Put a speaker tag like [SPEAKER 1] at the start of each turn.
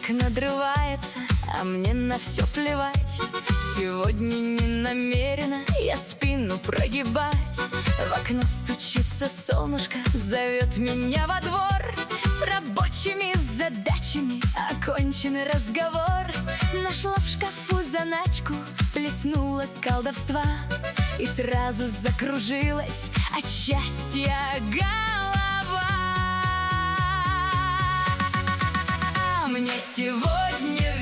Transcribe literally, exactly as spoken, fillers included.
[SPEAKER 1] Будильник надрывается, а мне на все плевать. Сегодня не намерена я спину прогибать. В окно стучится солнышко, зовет меня во двор. С рабочими задачами окончен разговор. Нашла в шкафу заначку, плеснула колдовства, и сразу закружилась от счастья голова. Мне сегодня